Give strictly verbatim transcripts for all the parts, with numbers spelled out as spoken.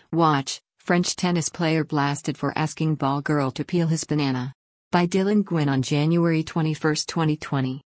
Watch, French tennis player blasted for asking ball girl to peel his banana. By Dylan Gwynn on January twenty-first, twenty twenty.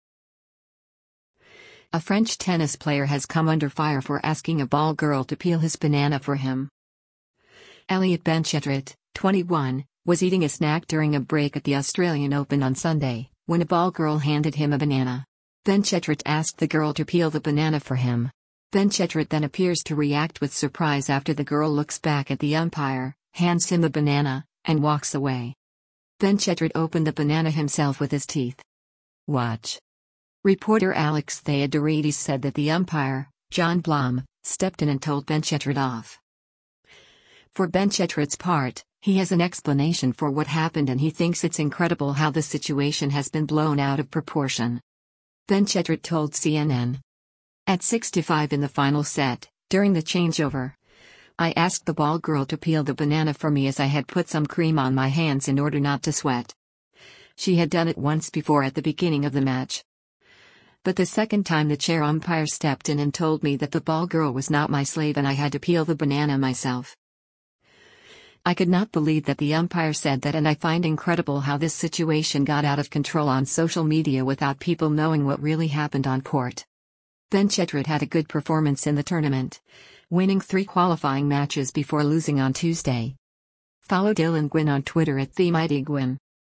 A French tennis player has come under fire for asking a ball girl to peel his banana for him. Elliot Benchetrit, twenty-one, was eating a snack during a break at the Australian Open on Sunday, when a ball girl handed him a banana. Benchetrit asked the girl to peel the banana for him. Benchetrit then appears to react with surprise after the girl looks back at the umpire, hands him the banana, and walks away. Benchetrit opened the banana himself with his teeth. Watch. Reporter Alex Theodoridis said that the umpire, John Blom, stepped in and told Benchetrit off. For Benchetrit's part, he has an explanation for what happened and he thinks it's incredible how the situation has been blown out of proportion. Benchetrit told C N N. At six to five in the final set, during the changeover, I asked the ball girl to peel the banana for me as I had put some cream on my hands in order not to sweat. She had done it once before at the beginning of the match. But the second time the chair umpire stepped in and told me that the ball girl was not my slave and I had to peel the banana myself. I could not believe that the umpire said that, and I find incredible how this situation got out of control on social media without people knowing what really happened on court. Benchetrit had a good performance in the tournament, winning three qualifying matches before losing on Tuesday. Follow Dylan Gwynn on Twitter at TheMightyGwynn.